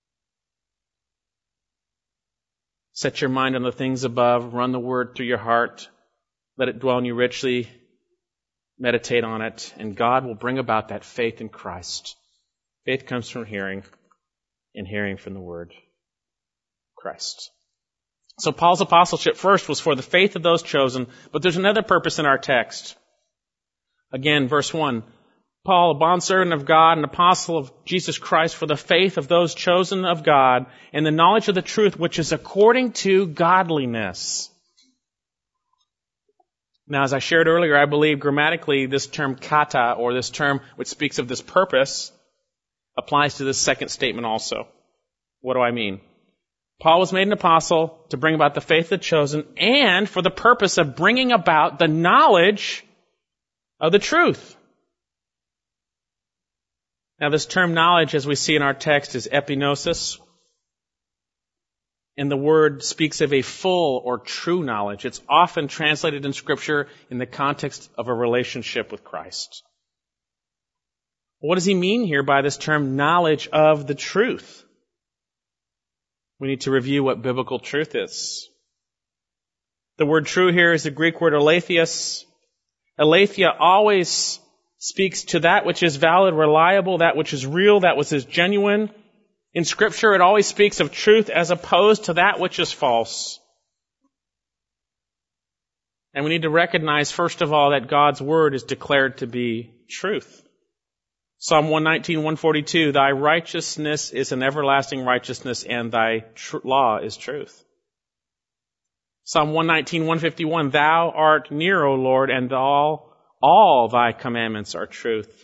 Set your mind on the things above, run the Word through your heart, let it dwell in you richly, meditate on it, and God will bring about that faith in Christ. Faith comes from hearing, and hearing from the Word, Christ. So Paul's apostleship first was for the faith of those chosen, but there's another purpose in our text. Again, verse one, Paul, a bondservant of God, an apostle of Jesus Christ, for the faith of those chosen of God, and the knowledge of the truth which is according to godliness. Now, as I shared earlier, I believe grammatically this term kata, or this term which speaks of this purpose, applies to this second statement also. What do I mean? Paul was made an apostle to bring about the faith of the chosen and for the purpose of bringing about the knowledge of the truth. Now, this term knowledge, as we see in our text, is epignosis. And the word speaks of a full or true knowledge. It's often translated in Scripture in the context of a relationship with Christ. What does he mean here by this term knowledge of the truth? We need to review what biblical truth is. The word true here is the Greek word aletheos. Aletheia always speaks to that which is valid, reliable, that which is real, that which is genuine. In Scripture, it always speaks of truth as opposed to that which is false. And we need to recognize, first of all, that God's Word is declared to be truth. Psalm one nineteen, one forty-two, thy righteousness is an everlasting righteousness, and thy tr- law is truth. Psalm one nineteen, one fifty-one, thou art near, O Lord, and all, all thy commandments are truth.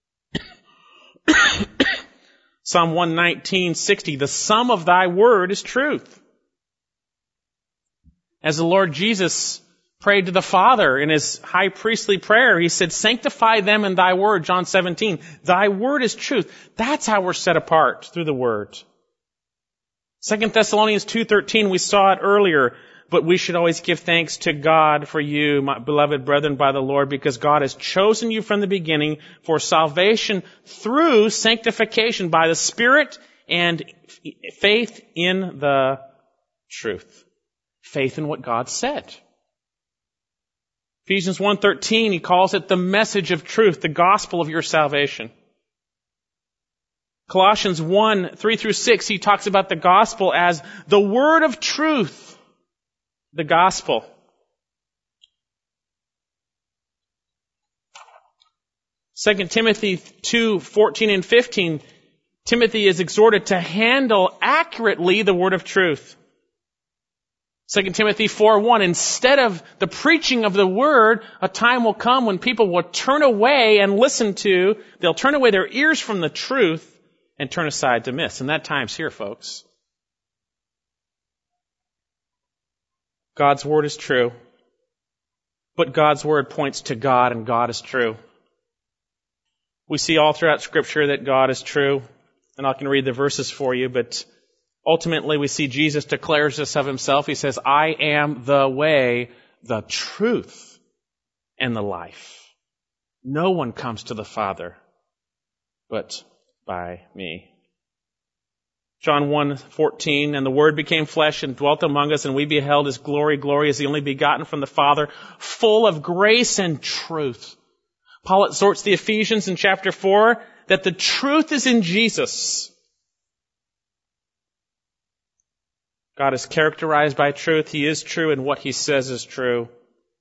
Psalm one nineteen, sixty, the sum of thy word is truth. As the Lord Jesus prayed to the Father in his high priestly prayer, he said, sanctify them in thy word, John seventeen. Thy word is truth. That's how we're set apart, through the word. Second Thessalonians two thirteen, we saw it earlier, but we should always give thanks to God for you, my beloved brethren, by the Lord, because God has chosen you from the beginning for salvation through sanctification by the Spirit and faith in the truth. Faith in what God said. Ephesians one thirteen, he calls it the message of truth, the gospel of your salvation. Colossians one, three through six, he talks about the gospel as the word of truth, the gospel. Second Timothy two, fourteen and fifteen, Timothy is exhorted to handle accurately the word of truth. Second Timothy four one, instead of the preaching of the word, a time will come when people will turn away and listen to, they'll turn away their ears from the truth and turn aside to myths. And that time's here, folks. God's word is true, but God's word points to God, and God is true. We see all throughout Scripture that God is true, and I can read the verses for you, but ultimately, we see Jesus declares this of himself. He says, I am the way, the truth, and the life. No one comes to the Father but by me. John one fourteen, and the Word became flesh and dwelt among us, and we beheld his glory. Glory as the only begotten from the Father, full of grace and truth. Paul exhorts the Ephesians in chapter four that the truth is in Jesus. God is characterized by truth. He is true, and what he says is true.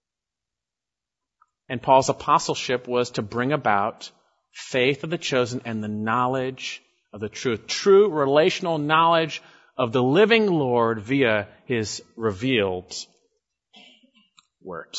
And Paul's apostleship was to bring about faith of the chosen and the knowledge of the truth. True relational knowledge of the living Lord via his revealed word.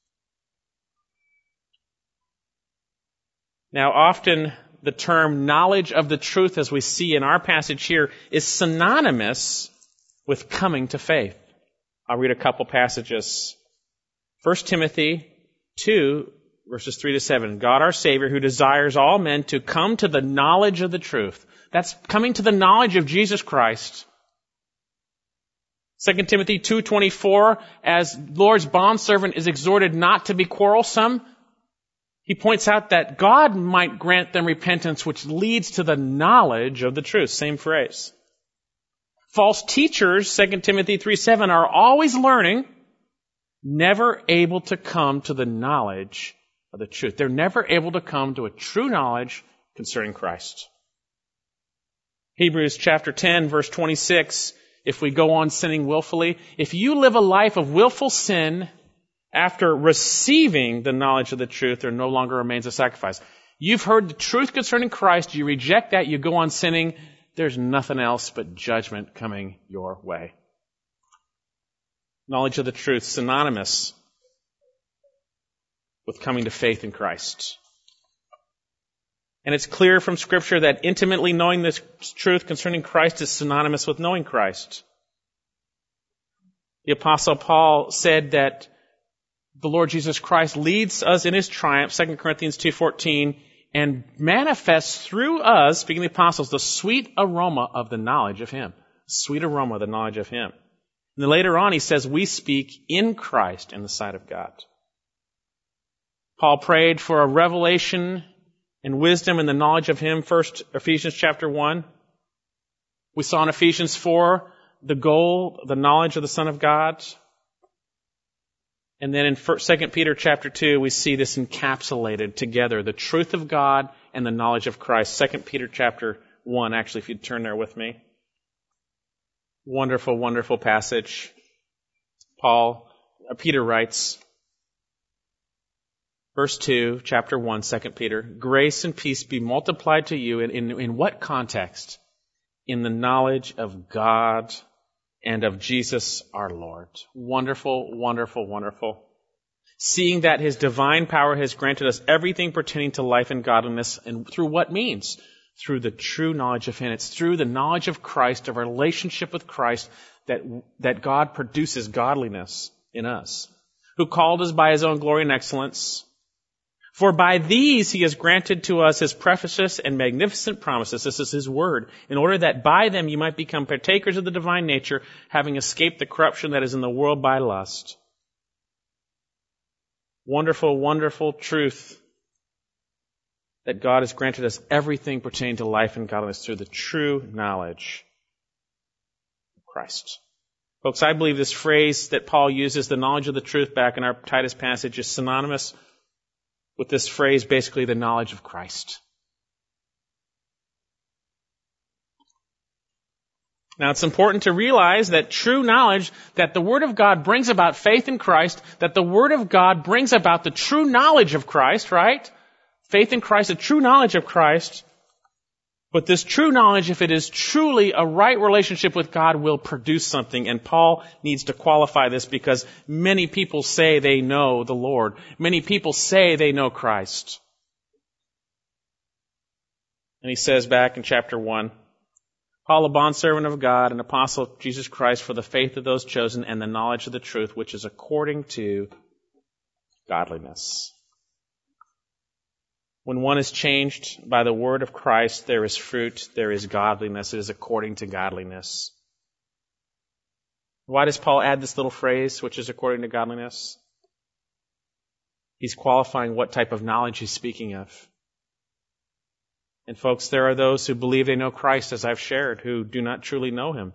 Now, often the term knowledge of the truth, as we see in our passage here, is synonymous with coming to faith. I'll read a couple passages. First Timothy two, verses three to seven. God our Savior, who desires all men to come to the knowledge of the truth. That's coming to the knowledge of Jesus Christ. Second Timothy two twenty-four, as Lord's bondservant is exhorted not to be quarrelsome, he points out that God might grant them repentance which leads to the knowledge of the truth. Same phrase. False teachers, Second Timothy three seven, are always learning, never able to come to the knowledge of the truth. They're never able to come to a true knowledge concerning Christ. Hebrews chapter ten, verse twenty-six, if we go on sinning willfully, if you live a life of willful sin after receiving the knowledge of the truth, there no longer remains a sacrifice. You've heard the truth concerning Christ, you reject that, you go on sinning, there's nothing else but judgment coming your way. Knowledge of the truth, synonymous with coming to faith in Christ. And it's clear from Scripture that intimately knowing this truth concerning Christ is synonymous with knowing Christ. The Apostle Paul said that the Lord Jesus Christ leads us in His triumph, Second Corinthians two fourteen, and manifests through us, speaking of the apostles, the sweet aroma of the knowledge of Him. Sweet aroma of the knowledge of Him. And then later on he says, we speak in Christ in the sight of God. Paul prayed for a revelation and wisdom and the knowledge of Him. First, Ephesians chapter one. We saw in Ephesians four the goal, the knowledge of the Son of God. And then in Second Peter chapter two, we see this encapsulated together, the truth of God and the knowledge of Christ. Second Peter chapter one, actually, if you'd turn there with me. Wonderful, wonderful passage. Paul, uh, Peter writes, verse two, chapter one, Second Peter, grace and peace be multiplied to you. In, in, in what context? In the knowledge of God and of Jesus our Lord. Wonderful, wonderful, wonderful. Seeing that His divine power has granted us everything pertaining to life and godliness, and through what means? Through the true knowledge of Him. It's through the knowledge of Christ, of our relationship with Christ, that, that God produces godliness in us. Who called us by His own glory and excellence. For by these He has granted to us His precious and magnificent promises. This is His word. In order that by them you might become partakers of the divine nature, having escaped the corruption that is in the world by lust. Wonderful, wonderful truth that God has granted us everything pertaining to life and godliness through the true knowledge of Christ. Folks, I believe this phrase that Paul uses, the knowledge of the truth, back in our Titus passage, is synonymous with this phrase, basically the knowledge of Christ. Now, it's important to realize that true knowledge, that the Word of God brings about faith in Christ, that the Word of God brings about the true knowledge of Christ, right? Faith in Christ, a true knowledge of Christ. But this true knowledge, if it is truly a right relationship with God, will produce something. And Paul needs to qualify this because many people say they know the Lord. Many people say they know Christ. And he says back in chapter one, Paul, a bondservant of God, an apostle of Jesus Christ, for the faith of those chosen and the knowledge of the truth, which is according to godliness. When one is changed by the word of Christ, there is fruit, there is godliness. It is according to godliness. Why does Paul add this little phrase, which is according to godliness? He's qualifying what type of knowledge he's speaking of. And folks, there are those who believe they know Christ, as I've shared, who do not truly know Him.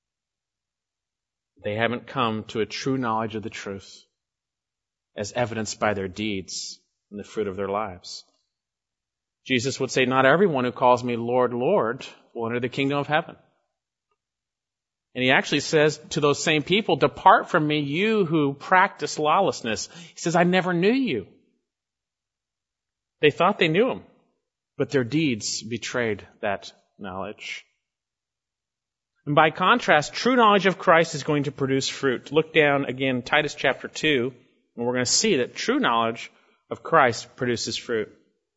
They haven't come to a true knowledge of the truth, as evidenced by their deeds and the fruit of their lives. Jesus would say, not everyone who calls me Lord, Lord will enter the kingdom of heaven. And He actually says to those same people, depart from me, you who practice lawlessness. He says, I never knew you. They thought they knew Him, but their deeds betrayed that knowledge. And by contrast, true knowledge of Christ is going to produce fruit. Look down again, Titus chapter two, and we're going to see that true knowledge of Christ produces fruit.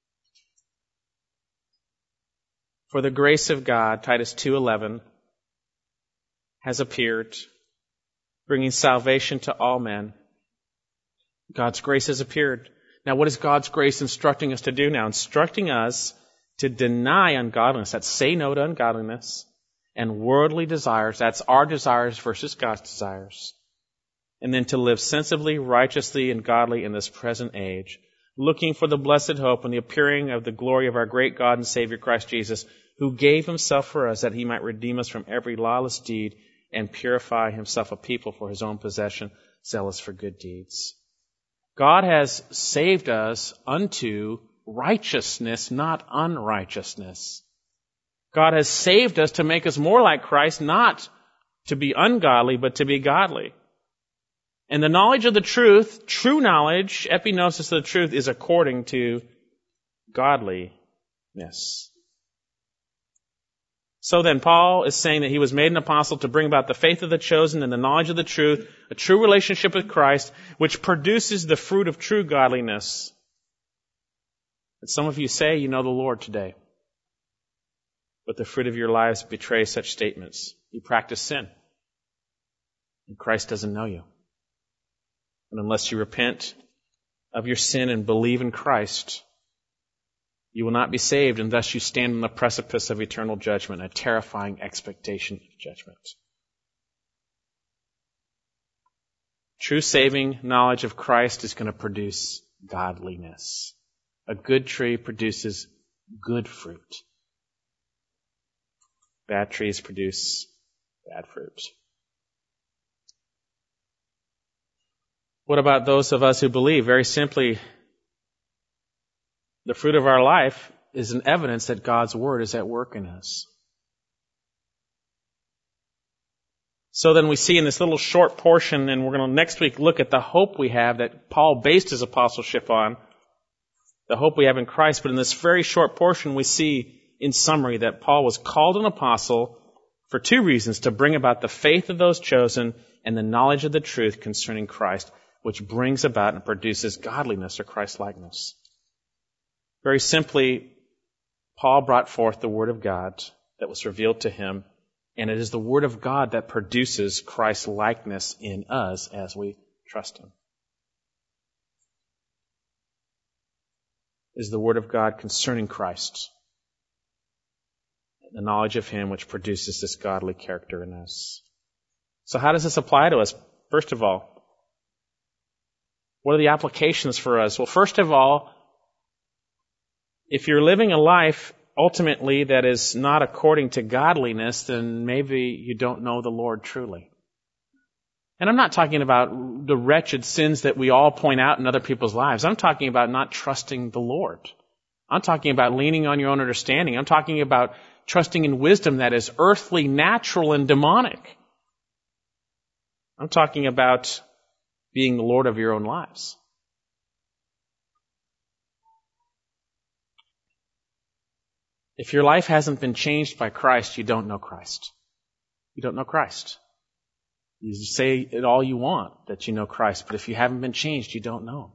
For the grace of God, Titus two eleven, has appeared, bringing salvation to all men. God's grace has appeared. Now, what is God's grace instructing us to do now? Instructing us to deny ungodliness. That's say no to ungodliness. And worldly desires. That's our desires versus God's desires. And then to live sensibly, righteously, and godly in this present age, looking for the blessed hope and the appearing of the glory of our great God and Savior Christ Jesus, who gave Himself for us that He might redeem us from every lawless deed and purify Himself a people for His own possession, zealous for good deeds. God has saved us unto righteousness, not unrighteousness. God has saved us to make us more like Christ, not to be ungodly, but to be godly. And the knowledge of the truth, true knowledge, epignosis of the truth, is according to godliness. So then, Paul is saying that he was made an apostle to bring about the faith of the chosen and the knowledge of the truth, a true relationship with Christ, which produces the fruit of true godliness. And some of you say you know the Lord today, but the fruit of your lives betray such statements. You practice sin, and Christ doesn't know you. And unless you repent of your sin and believe in Christ, you will not be saved, and thus you stand on the precipice of eternal judgment, a terrifying expectation of judgment. True saving knowledge of Christ is going to produce godliness. A good tree produces good fruit. Bad trees produce bad fruit. What about those of us who believe? Very simply, the fruit of our life is an evidence that God's Word is at work in us. So then we see in this little short portion, and we're going to next week look at the hope we have that Paul based his apostleship on, the hope we have in Christ. But in this very short portion, we see in summary that Paul was called an apostle for two reasons: to bring about the faith of those chosen and the knowledge of the truth concerning Christ, which brings about and produces godliness or Christ-likeness. Very simply, Paul brought forth the Word of God that was revealed to him, and it is the Word of God that produces Christ-likeness in us as we trust Him. It is the Word of God concerning Christ, the knowledge of Him which produces this godly character in us. So how does this apply to us? First of all, what are the applications for us? Well, first of all, if you're living a life ultimately that is not according to godliness, then maybe you don't know the Lord truly. And I'm not talking about the wretched sins that we all point out in other people's lives. I'm talking about not trusting the Lord. I'm talking about leaning on your own understanding. I'm talking about trusting in wisdom that is earthly, natural, and demonic. I'm talking about being the Lord of your own lives. If your life hasn't been changed by Christ, you don't know Christ. You don't know Christ. You say it all you want that you know Christ, but if you haven't been changed, you don't know Him.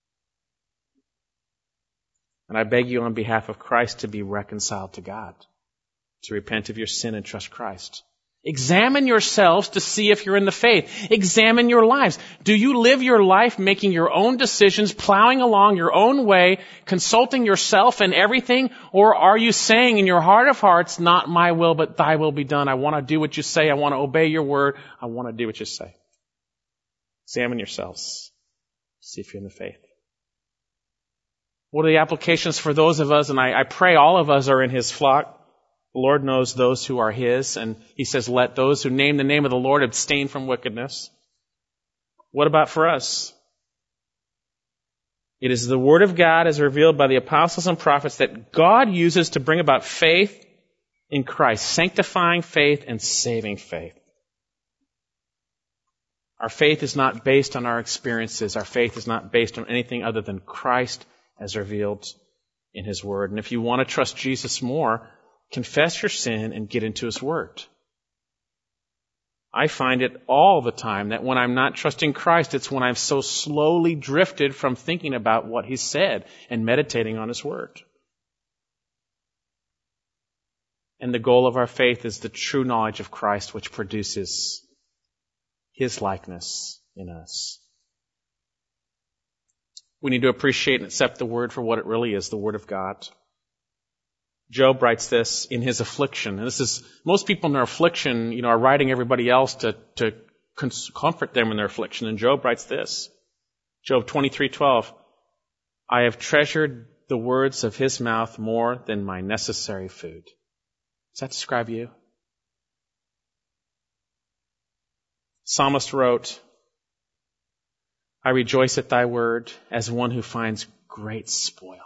And I beg you on behalf of Christ to be reconciled to God, to repent of your sin and trust Christ. Examine yourselves to see if you're in the faith. Examine your lives. Do you live your life making your own decisions, plowing along your own way, consulting yourself and everything? Or are you saying in your heart of hearts, not my will, but thy will be done? I want to do what you say. I want to obey your word. I want to do what you say. Examine yourselves. See if you're in the faith. What are the applications for those of us? And I, I pray all of us are in His flock. The Lord knows those who are His, and He says, let those who name the name of the Lord abstain from wickedness. What about for us? It is the Word of God as revealed by the apostles and prophets that God uses to bring about faith in Christ, sanctifying faith and saving faith. Our faith is not based on our experiences. Our faith is not based on anything other than Christ as revealed in His Word. And if you want to trust Jesus more, confess your sin and get into His Word. I find it all the time that when I'm not trusting Christ, it's when I've so slowly drifted from thinking about what He said and meditating on His Word. And the goal of our faith is the true knowledge of Christ, which produces His likeness in us. We need to appreciate and accept the Word for what it really is, the Word of God. Job writes this in his affliction. And this is, most people in their affliction, you know, are writing everybody else to, to comfort them in their affliction. And Job writes this. Job twenty-three twelve. I have treasured the words of His mouth more than my necessary food. Does that describe you? Psalmist wrote, I rejoice at thy word as one who finds great spoil.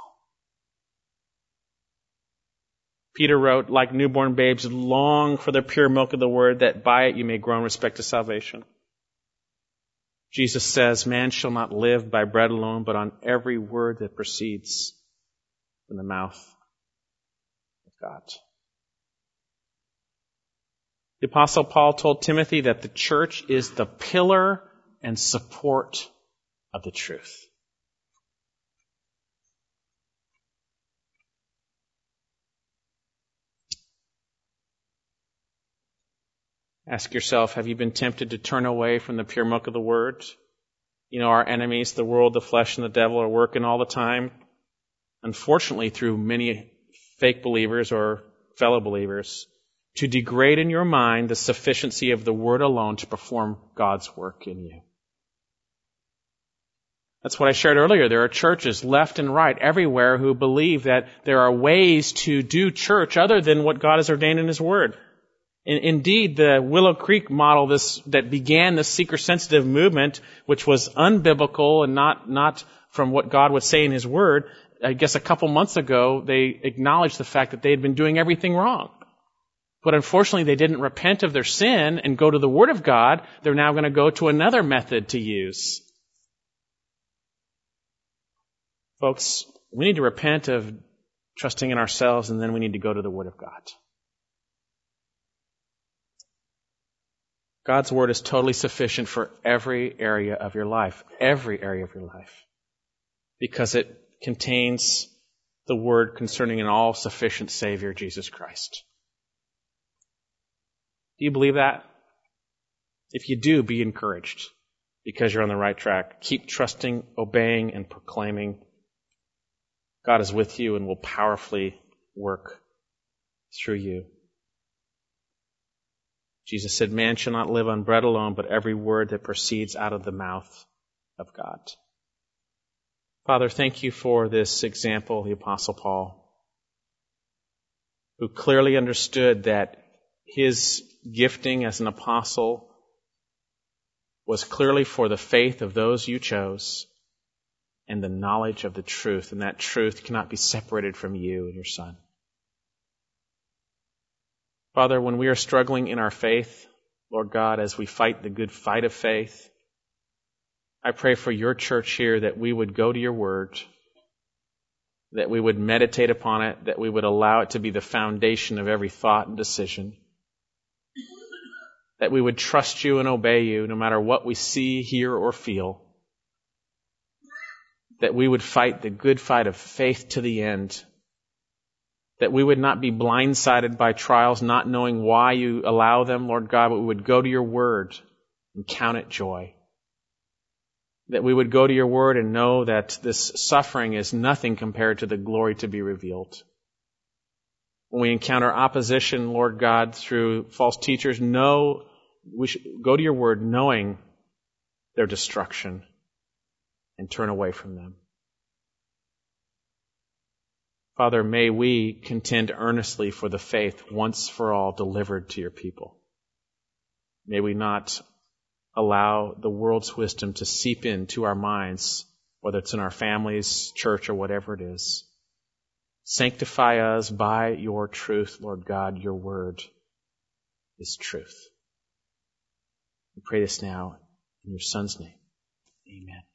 Peter wrote, like newborn babes, long for the pure milk of the word, that by it you may grow in respect to salvation. Jesus says, man shall not live by bread alone, but on every word that proceeds from the mouth of God. The Apostle Paul told Timothy that the church is the pillar and support of the truth. Ask yourself, have you been tempted to turn away from the pure milk of the Word? You know, our enemies, the world, the flesh, and the devil are working all the time. Unfortunately, through many fake believers or fellow believers, to degrade in your mind the sufficiency of the Word alone to perform God's work in you. That's what I shared earlier. There are churches left and right everywhere who believe that there are ways to do church other than what God has ordained in His Word. In, indeed, the Willow Creek model this, that began the seeker-sensitive movement, which was unbiblical and not, not from what God would say in His Word, I guess a couple months ago, they acknowledged the fact that they had been doing everything wrong. But unfortunately, they didn't repent of their sin and go to the Word of God. They're now going to go to another method to use. Folks, we need to repent of trusting in ourselves, and then we need to go to the Word of God. God's Word is totally sufficient for every area of your life, every area of your life, because it contains the Word concerning an all-sufficient Savior, Jesus Christ. Do you believe that? If you do, be encouraged, because you're on the right track. Keep trusting, obeying, and proclaiming. God is with you and will powerfully work through you. Jesus said, man shall not live on bread alone, but every word that proceeds out of the mouth of God. Father, thank you for this example, the Apostle Paul, who clearly understood that his gifting as an apostle was clearly for the faith of those you chose and the knowledge of the truth, and that truth cannot be separated from you and your Son. Father, when we are struggling in our faith, Lord God, as we fight the good fight of faith, I pray for your church here that we would go to your word, that we would meditate upon it, that we would allow it to be the foundation of every thought and decision, that we would trust you and obey you no matter what we see, hear, or feel, that we would fight the good fight of faith to the end, that we would not be blindsided by trials, not knowing why you allow them, Lord God, but we would go to your word and count it joy. That we would go to your word and know that this suffering is nothing compared to the glory to be revealed. When we encounter opposition, Lord God, through false teachers, know we should go to your word knowing their destruction and turn away from them. Father, may we contend earnestly for the faith once for all delivered to your people. May we not allow the world's wisdom to seep into our minds, whether it's in our families, church, or whatever it is. Sanctify us by your truth, Lord God. Your word is truth. We pray this now in your Son's name. Amen.